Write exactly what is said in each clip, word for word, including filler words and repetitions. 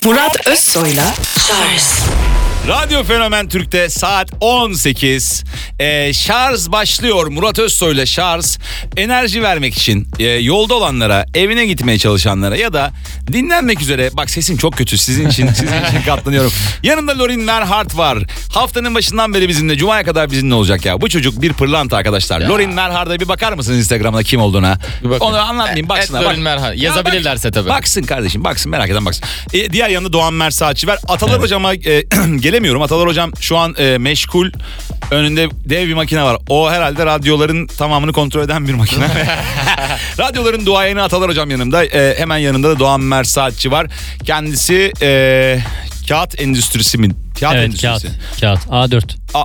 Murat Özsoy'la Şarj. Radyo Fenomen Türk'te saat on sekiz. Ee, şarj başlıyor. Murat Özsoy'la şarj. Enerji vermek için e, yolda olanlara, evine gitmeye çalışanlara ya da dinlenmek üzere. Bak sesim çok kötü. Sizin için sizin için katlanıyorum. Yanında Lorin Merhart var. Haftanın başından beri bizimle. Cuma'ya kadar bizimle olacak ya. Bu çocuk bir pırlanta arkadaşlar. Ya. Lorin Merhart'a bir bakar mısınız Instagram'da kim olduğuna? Onu anlatmayayım. Baksınlar. Evet, Lorin Merhart. Yazabilirlerse tabii. Baksın kardeşim. Baksın. Merak eden baksın. E, diğer yanında Doğan Mersaatçı var. Atalar evet. Hocama e, gelemiyorum. Atalar Hocam şu an e, meşgul. Önünde dev bir makine var. O herhalde radyoların tamamını kontrol eden bir makine. Radyoların duayeni Atalar Hocam yanımda. E, hemen yanında da Doğan Mersaatçı var. Kendisi e, kağıt endüstrisi mi? Kağıt evet, endüstrisi. Kağıt, kağıt. A dört. A-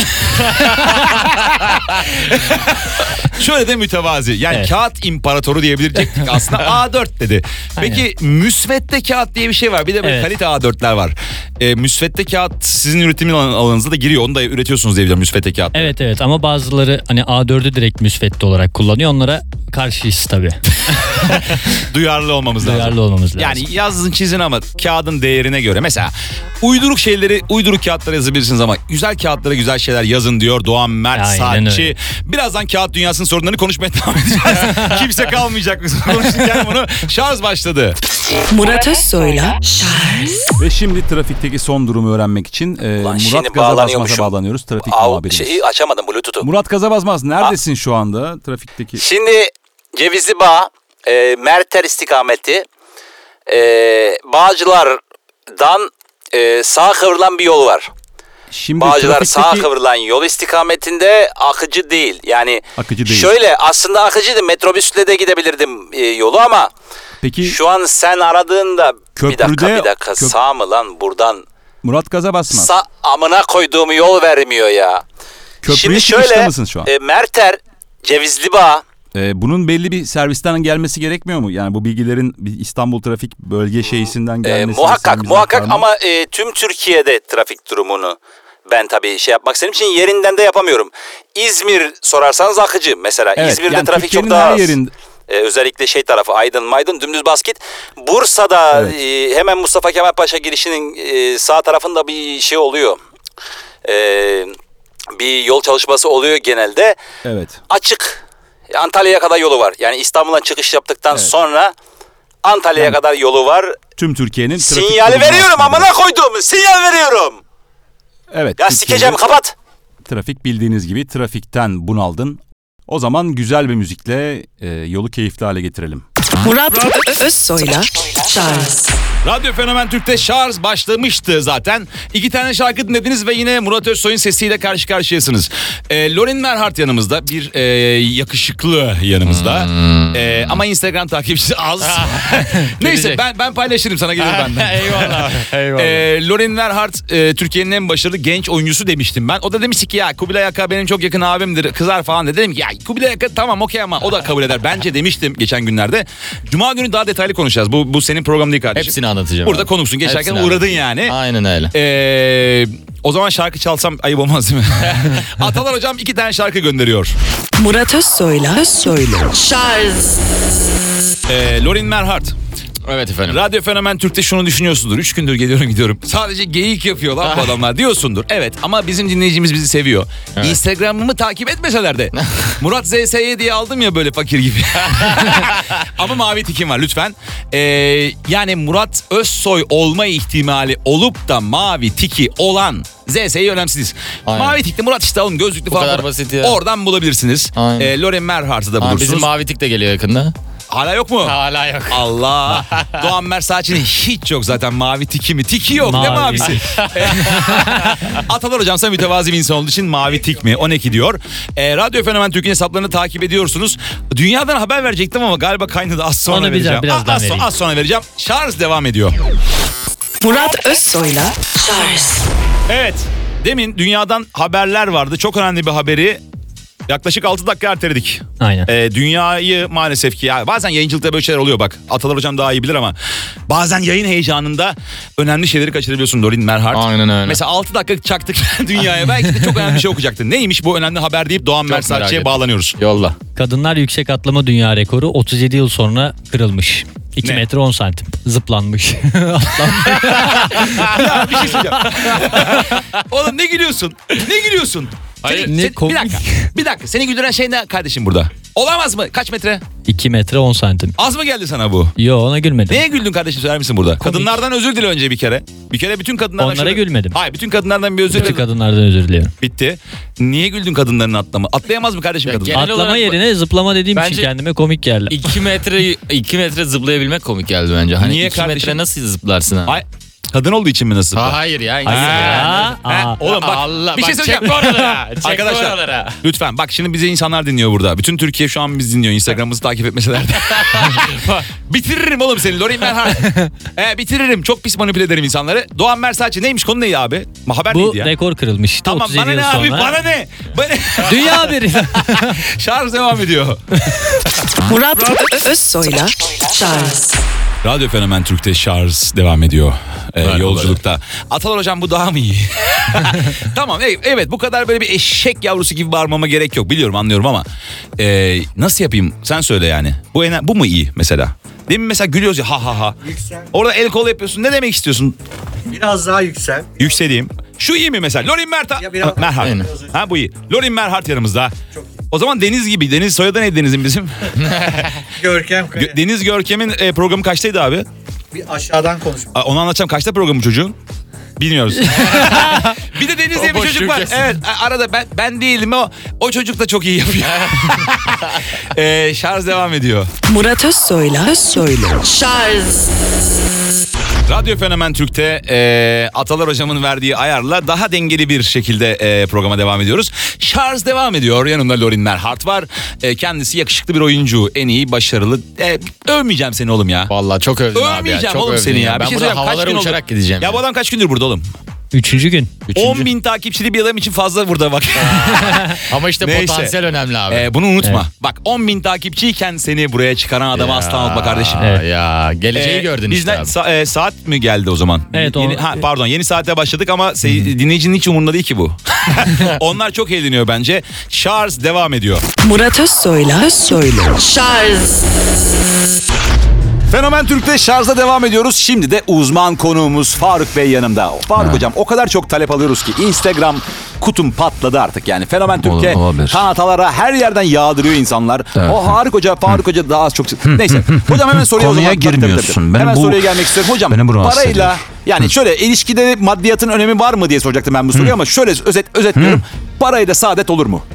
Şöyle de mütevazi. Yani evet. Kağıt imparatoru diyebilecektik aslında. A dört dedi. Peki aynen. Müsvedde kağıt diye bir şey var. Bir de böyle evet. Kalite A dörtler var. E, müsvedde kağıt sizin üretim alanınıza da giriyor. Onu da üretiyorsunuz diye biliyorum müsvedde kağıt. Evet evet ama bazıları hani A dördü direkt müsvedde olarak kullanıyor. Onlara karşıyız tabii. Duyarlı olmamız lazım. Duyarlı olmamız lazım. Yani yazın çizin ama kağıdın değerine göre. Mesela uyduruk şeyleri uyduruk kağıtlara yazabilirsiniz ama güzel kağıtlara güzel şeyler yazın diyor Doğan Mersaatçı. Birazdan kağıt dünyasının sorunlarını konuşmaya devam edeceğiz. Kimse kalmayacak biz konuşurken bunu. Şarj başladı. Murat Özsoy'la Şarj. Ve şimdi trafikteki son durumu öğrenmek için e, Murat Gazabazmaz'a bağlanıyoruz. Trafik muhabirimiz. Şeyi açamadım Bluetooth'u. Murat Gazabazmaz neredesin ha. Şu anda trafikteki? Şimdi Cevizli Bağ, e, Merter istikameti, e, Bağcılar'dan e, sağa kıvrılan bir yol var. Şimdi Bağcılar trafikteki... sağa kıvrılan yol istikametinde akıcı değil. Yani akıcı değil. Şöyle aslında akıcıydı. Metrobüsle de gidebilirdim e, yolu ama peki, şu an sen aradığında köprüde, bir dakika bir dakika köp... sağ mı lan buradan? Murat Gazabazmaz. Sağ amına koyduğum yol vermiyor ya. Köprüye şimdi şöyle mısın şu an? E, Merter, Cevizli Bağ. Ee, bunun belli bir servisten gelmesi gerekmiyor mu? Yani bu bilgilerin bir İstanbul Trafik Bölge Şeysi'nden gelmesi. E, muhakkak muhakkak ama e, tüm Türkiye'de trafik durumunu ben tabii şey yapmak istediğim için yerinden de yapamıyorum. İzmir sorarsanız akıcı mesela. Evet, İzmir'de yani trafik çok daha az. Yerinde... Ee, özellikle şey tarafı Aydın Maydın dümdüz bas git. Bursa'da evet. e, hemen Mustafa Kemal Paşa girişinin e, sağ tarafında bir şey oluyor. E, bir yol çalışması oluyor genelde. Evet. Açık. Antalya'ya kadar yolu var. Yani İstanbul'dan çıkış yaptıktan evet. sonra Antalya'ya yani, kadar yolu var. Tüm Türkiye'nin trafik sinyali veriyorum amına koyduğum sinyal veriyorum. Evet. Ya sikeceğim kapat. Trafik bildiğiniz gibi trafikten bunaldın. O zaman güzel bir müzikle e, yolu keyifli hale getirelim. Murat Özsoy'la Şarj. Radyo Fenomen Türk'te şarj başlamıştı zaten. İki tane şarkı dinlediniz ve yine Murat Özsoy'un sesiyle karşı karşıyasınız. E, Lorin Merhart yanımızda. Bir e, yakışıklı yanımızda. Hmm. E, ama Instagram takipçisi az. Neyse ben ben paylaşırım sana gelir benden. Eyvallah. Eyvallah. E, Lorin Merhart e, Türkiye'nin en başarılı genç oyuncusu demiştim ben. O da demişti ki ya Kubilay Aka benim çok yakın abimdir. Kızar falan dedi. Dedim ki ya Kubilay Aka tamam okey ama o da kabul eder. Bence demiştim geçen günlerde. Cuma günü daha detaylı konuşacağız. Bu, bu senin programın değil kardeşim. Hepsini anlatacağım. Burada abi. Konuşsun. Geçerken hepsini uğradın anlatacağım. Yani. Aynen öyle. Ee, o zaman şarkı çalsam ayıp olmaz değil mi? Atalar Hocam iki tane şarkı gönderiyor. Murat Özsoy'la Özsoy'la Şarj. Ee, Lorin Merhart. Evet efendim. Radyo Fenomen Türk'te şunu düşünüyorsundur. Üç gündür geliyorum gidiyorum. Sadece geyik yapıyor lan bu adamlar diyorsundur. Evet ama bizim dinleyicimiz bizi seviyor. Evet. Instagram'ımı takip etmeseler de. Murat Z S Y diye aldım ya böyle fakir gibi. Ama mavi tikim var lütfen. Ee, yani Murat Özsoy olma ihtimali olup da mavi tiki olan Z S'yi önemsiz. Mavi tikli Murat işte alın gözlüklü bu falan. kadar basit ya. Oradan bulabilirsiniz. Ee, Lorin Merhart'ı da bulursunuz. Bizim mavi tik de geliyor yakında. Hala yok mu? Hala yok. Allah. Doğan Mersaatçı'nın hiç yok zaten mavi tiki mi? Tiki yok. Mavi. Ne mavisi? Atalar Hocam sen mütevazi bir insan olduğu için mavi tik mi? O ne ki diyor. E, Radyo Fenomen Türk'ün hesaplarını takip ediyorsunuz. Dünyadan haber verecektim ama galiba kaynadı. Az sonra onu vereceğim. Biraz, az, az, az sonra vereceğim. Şarj devam ediyor. Murat Özsoy'la Şarj. Evet. Demin dünyadan haberler vardı. Çok önemli bir haberi yaklaşık altı dakika erteledik. Aynen. Ee, dünyayı maalesef ki ya bazen yayıncılıkta böyle şeyler oluyor bak. Atalar Hocam daha iyi bilir ama bazen yayın heyecanında önemli şeyleri kaçırabiliyorsun Lorin Merhart. Aynen öyle. Mesela altı dakika çaktık dünyaya. Belki de çok önemli bir şey okuyacaktın. Neymiş bu önemli haber deyip Doğan Mersaatçı'ya bağlanıyoruz. Yolla. Kadınlar yüksek atlama dünya rekoru otuz yedi yıl sonra kırılmış. iki Ne? metre on santim. Zıplanmış. Ya bir şey söyleyeceğim. Oğlum ne gülüyorsun? Ne gülüyorsun? Hayır, Seni- ne sen- komik. Bir dakika. Bir dakika. Seni güldüren şey ne kardeşim burada? Olamaz mı? Kaç metre? iki metre on santim. Az mı geldi sana bu? Yo, ona gülmedim. Neye güldün kardeşim, söyler misin burada? Kadınlardan özür dile önce bir kere. Bir kere bütün kadınlardan... Onlara şöyle- gülmedim. Hayır, bütün kadınlardan bir özür Bütün dile. kadınlardan özür diliyorum. Bitti. Niye güldün kadınların atlama? Atlayamaz mı kardeşim Ya kadın? genel Atlama olarak- yerine zıplama dediğim Bence- için kendime komik geldi. iki metre iki metre zıplayabilmek komik geldi bence. Hani Niye iki kardeşim? metre nasıl zıplarsın ha? Ay, kadın olduğu için mi nasıl? Ha, hayır ya. Hayır insan ya. ya. Aa. Oğlum bak, Allah, bir şey bak, söyleyeceğim. çek oralara, çek Arkadaşlar oralara. lütfen bak, şimdi bize insanlar dinliyor burada. Bütün Türkiye şu an bizi dinliyor. Instagram'ımızı takip etmeseler de. Bitiririm oğlum seni Lorin Merhart. e, bitiririm. Çok pis manipüle ederim insanları. Doğan Mersaç'ı neymiş, konu neydi abi? Haber Bu neydi ya? rekor kırılmış. Tamam, otuz yedi bana yıl ne abi, sonra. bana ne? Bana... Dünya haberi. Şarj devam ediyor. Murat Ö- Özsoy'la Charles Radyo Fenomen Türk'te şarj devam ediyor ee, Merhabalar. yolculukta. Atalar hocam, bu daha mı iyi? Tamam, e- evet, bu kadar böyle bir eşek yavrusu gibi bağırmama gerek yok. Biliyorum, anlıyorum ama e, nasıl yapayım, sen söyle yani. Bu ener- bu mu iyi mesela? Demin mesela gülüyoruz ya, ha ha ha. Yüksel. Orada el kol yapıyorsun, ne demek istiyorsun? Biraz daha yüksel. Yükseleyim. Şu iyi mi mesela? Lorin Merhart. Ya biraz- Merhart. Aynen. Ha, bu iyi. Lorin Merhart yanımızda. Çok iyi. O zaman Deniz gibi. Deniz soyadı neydi Deniz'in bizim? Görkem Kaya. Gö- Deniz Görkem'in e, programı kaçtaydı abi? Bir aşağıdan konuş. Aa, onu anlatacağım. Kaçta programı çocuğun? Bilmiyoruz. Bir de Deniz diye bir O boş çocuk var. ülkesin. Evet, a- arada ben ben değilim, o o çocuk da çok iyi yapıyor. ee, şarj devam ediyor. Murat Özsoy'la Özsoy'la Charles Radyo Fenomen Türk'te e, Atalar hocamın verdiği ayarla daha dengeli bir şekilde e, programa devam ediyoruz. Şarj devam ediyor. Yanımda Lorin Merhart var. E, kendisi yakışıklı bir oyuncu. En iyi, başarılı. E, övmeyeceğim seni oğlum ya. Vallahi çok övdün abi ya. Övmeyeceğim Çok oğlum övdün seni ya. Ben Bir şey burada söyleyeyim, kaç havalara gün oldu? uçarak gideceğim. Ya bu adam kaç gündür burada oğlum? Üçüncü gün. on bin takipçili bir adam için fazla burada bak. Ama işte Neyse. potansiyel önemli abi. Ee, bunu unutma. Evet. Bak, on bin takipçiyken seni buraya çıkaran adamı Ya, asla unutma kardeşim. Evet. Ya geleceği Ee, gördün bizden işte abi. sa- e, saat mi geldi o zaman? Evet, Yeni, o- ha, pardon, yeni saate başladık ama se- dinleyicinin hiç umurunda değil ki bu. Onlar çok eğleniyor bence. Şarj devam ediyor. Murat Özsoy'la Özsoy'la Charles Fenomen Türk'te şarja devam ediyoruz. Şimdi de uzman konuğumuz Faruk Bey yanımda. Faruk hocam, o kadar çok talep alıyoruz ki Instagram kutum patladı artık yani. Fenomen Türk'e, olabilir. kanatalara her yerden yağdırıyor insanlar. Evet. O Faruk Hoca, Faruk Hoca daha az çok... Neyse. Hocam hemen soruya o Konuya zaman... Tabii, tabii, girmiyorsun. tabii. Benim Hemen bu- soruya gelmek istiyorum. Hocam, beni bu rahatsız parayla... ediyor. Yani şöyle, ilişkide maddiyatın önemi var mı diye soracaktım ben bu soruyu ama şöyle özet özetliyorum. Parayla saadet olur mu?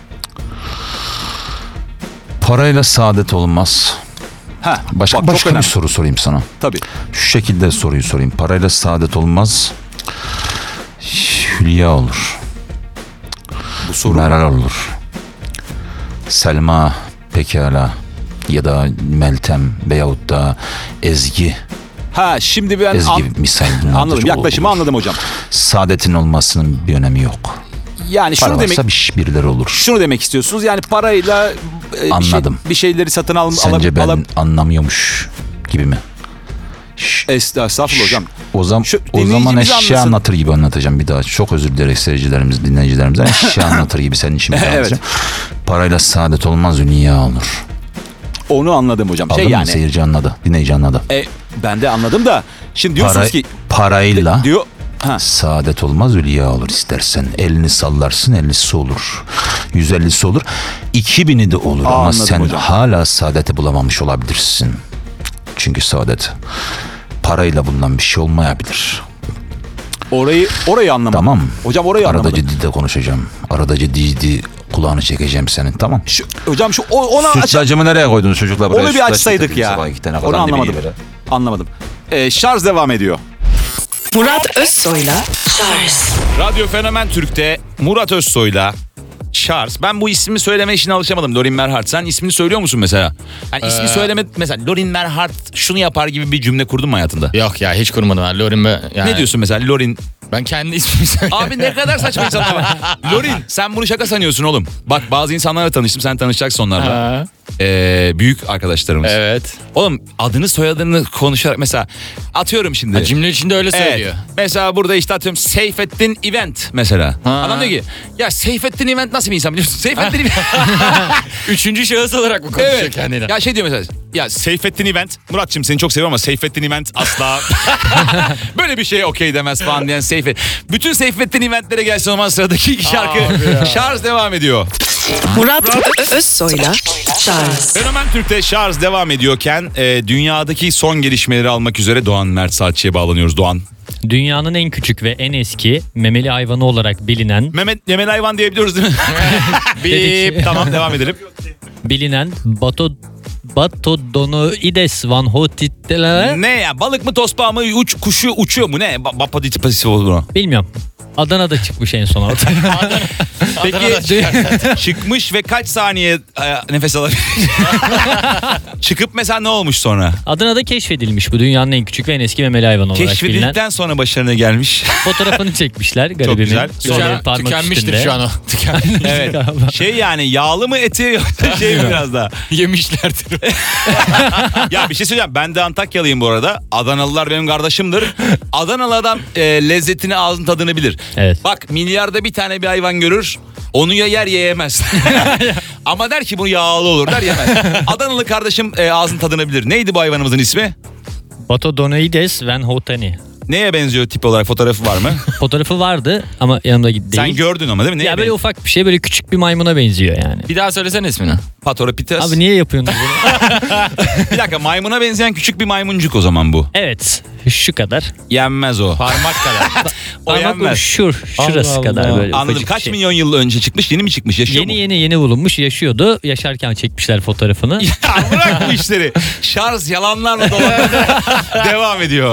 Parayla saadet olmaz. Ha, Başka bak, çok başka bir önemli. soru sorayım sana. Tabii. Şu şekilde soruyu sorayım. Parayla saadet olmaz. Hülya olur. Bu soru... Meral olur. Selma pekala, ya da Meltem veyahut da Ezgi. Ha, şimdi ben... Ezgi an- misal. Anladım. Yaklaşımı olur. anladım hocam. Saadetin olmasının bir önemi yok. Yani Para şunu demek... varsa bir, birileri olur. Şunu demek istiyorsunuz, yani parayla e, bir, şey, Anladım. bir şeyleri satın al, Sence alıp, ben alıp... anlamıyormuş gibi mi? Şş, Estağfurullah hocam. O zaman Şu o zaman dinleyicimiz eşya anlasın. anlatır gibi anlatacağım bir daha. Çok özür dileyerek seyircilerimiz, dinleyicilerimizden eşya anlatır gibi senin için bir daha Evet. anlatacağım. Parayla saadet olmaz, dünya olur. Onu anladım hocam. Aldın Şey mı? yani. Seyirci anladı, dinleyici anladı. E, ben de anladım da şimdi diyorsunuz Para, ki parayla diyor ha, saadet olmaz, hülya olur istersen. Elini sallarsın, ellisi olur. Yüz ellisi olur. iki bini de olur ama Anladım sen hocam. hala saadeti bulamamış olabilirsin. Çünkü saadet parayla bulunan bir şey olmayabilir. orayı orayı anlamadım. Tamam. Hocam orayı Arada anlamadım. ciddi konuşacağım. Arada ciddi kulağını çekeceğim senin, tamam. Şu, hocam şu o, ona aç, Sütlacımı nereye koydunuz çocuklar? Buraya onu bir sütlaç açsaydık getirdim ya. sabah iki tane Onu falan diye bir anlamadım. yere. Anlamadım. E, şarj devam ediyor. Murat Özsoy'la Charles Radyo Fenomen Türk'te Murat Özsoy'la Şarj. Ben bu ismi söyleme işine alışamadım. Lorin Merhart. Sen ismini söylüyor musun mesela? Yani ismi Ee, söyleme, mesela Lorin Merhart şunu yapar gibi bir cümle kurdun mu hayatında? Yok ya, hiç kurmadım ben. Lorin be, yani Ne diyorsun mesela Lorin? Ben kendi ismimi söylüyorum. Abi ne kadar saçma insanlar var. Lorin, sen bunu şaka sanıyorsun oğlum. Bak, bazı insanlarla tanıştım, sen tanışacaksın onlarla. Ha. Ee, büyük arkadaşlarımız. Evet. Oğlum adını soyadını konuşarak mesela atıyorum şimdi. Ha, cümle içinde öyle Evet. söylüyor. Mesela burada işte atıyorum Seyfettin Event mesela. Ha. Adam diyor ki ya Seyfettin Event nasıl bir insan biliyorsun? Seyfettin Event. Üçüncü şahıs olarak mı konuşuyor Evet. kendine? Ya şey diyor mesela. Ya Seyfettin Event. Muratçım seni çok seviyorum ama Seyfettin Event asla böyle bir şeye okey demez falan diyen Seyfet. Bütün Seyfettin Event'lere gelsin o zaman sıradaki iki şarkı. Şarj devam ediyor. Murat Ö- Özsoy'la Charles Fenomen Türk'te şarj devam ediyorken e, dünyadaki son gelişmeleri almak üzere Doğan Mert Saatçı'ya bağlanıyoruz. Doğan. Dünyanın en küçük ve en eski memeli hayvanı olarak bilinen Mehmet Yemel hayvan diyebiliyoruz değil mi? Dedik. Tamam devam edelim. bilinen Bato Batodonoides van Hotitler Ne ya balık mı tosbağa mı uç kuşu uçuyor mu ne? Ba- Bapaditipasif olur mu? bilmiyorum. Adana'da çıkmış en son ortaya. Peki çıkmış ve kaç saniye e, nefes alabilir? Çıkıp mesela ne olmuş sonra? Adana'da keşfedilmiş bu dünyanın en küçük ve en eski memeli hayvanı olarak bilinen. Keşfedildikten sonra başarına gelmiş. Fotoğrafını çekmişler garibimin. güzel. Böyle Tüken, parmak tükenmiştir üstünde. şu an o. Tüken, Evet. Şey yani yağlı mı eti yoksa şey mi biraz daha? yemişlerdir. Ya bir şey söyleyeceğim. Ben de Antakyalıyım bu arada. Adanalılar benim kardeşimdir. Adanalı adam e, lezzetini ağzın tadını bilir. Evet. Bak milyarda bir tane bir hayvan görür. Onu ya yer ya yemez. Ama der ki bu yağlı olur der yemez. Adanalı kardeşim e, ağzın tadını bilir. Neydi bu hayvanımızın ismi? Batodonoides van Hotani. Neye benziyor tip olarak fotoğrafı var mı? Fotoğrafı vardı ama yanımda değil. Sen gördün ama değil mi? Neye Ya böyle benziyor? ufak bir şey, böyle küçük bir maymuna benziyor yani. Bir daha söylesene ismini. Patropites. Abi niye yapıyorsunuz bunu? Bir dakika maymuna benzeyen küçük bir maymuncuk o zaman bu. Evet, şu kadar. Yenmez o. Parmak kadar. O Parmak ucu yenmez. şur, şurası Allah kadar Allah. böyle. Anladım. ufacık Kaç bir şey. milyon yıl önce çıkmış? Yeni mi çıkmış? Yaşıyor Yeni mu? yeni yeni bulunmuş, yaşıyordu. Yaşarken çekmişler fotoğrafını. Ya bırak bu işleri. Şarj yalanlarla dolanmaya devam ediyor.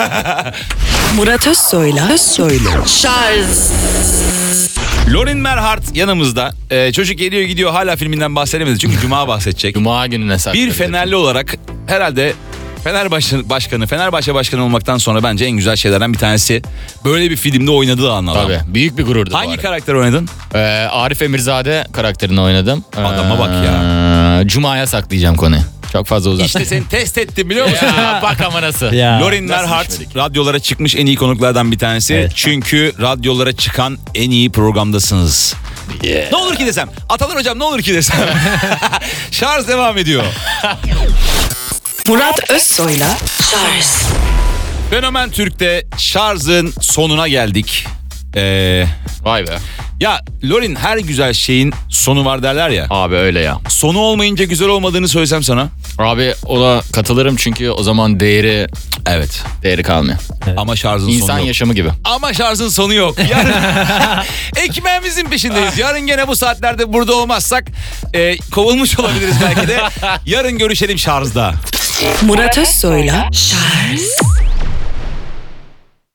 Murat Özsoy'la Özsoy'la Charles Lorin Merhart yanımızda. Ee, çocuk geliyor gidiyor hala filminden bahsedemedi. Çünkü Cuma bahsedecek. Cuma gününe sakladı. Bir Fenerli olarak herhalde Fenerbahçe başkanı, Fenerbahçe başkanı olmaktan sonra bence en güzel şeylerden bir tanesi böyle bir filmde oynadığı an adam. Tabii. Büyük bir gururdu bu Hangi arada. karakter oynadın? Ee, Arif Emirzade karakterini oynadım. Adama bak ya. Cuma'ya saklayacağım konuyu. Çok fazla uzatma. İşte seni test ettim biliyor musun? Ya, bak ama nasıl. Ya. Lorin Nasıl Merhart düşmedik? radyolara çıkmış en iyi konuklardan bir tanesi. Evet. Çünkü radyolara çıkan en iyi programdasınız. Ne olur ki desem. Atalar hocam ne olur ki desem. Şarj devam ediyor. Murat Özsoy'la Charles Fenomen Türk'te şarjın sonuna geldik. Ee, Vay be. ya Lorin her güzel şeyin sonu var derler ya. Abi öyle ya. Sonu olmayınca güzel olmadığını söylesem sana. Abi ona katılırım çünkü o zaman değeri Evet. değeri kalmıyor. Ama şarjın İnsan sonu yok. yaşamı gibi. Ama şarjın sonu yok. Yarın ekmeğimizin peşindeyiz. Yarın gene bu saatlerde burada olmazsak e, kovulmuş olabiliriz belki de. Yarın görüşelim şarjda. Murat Özsoy'la Charles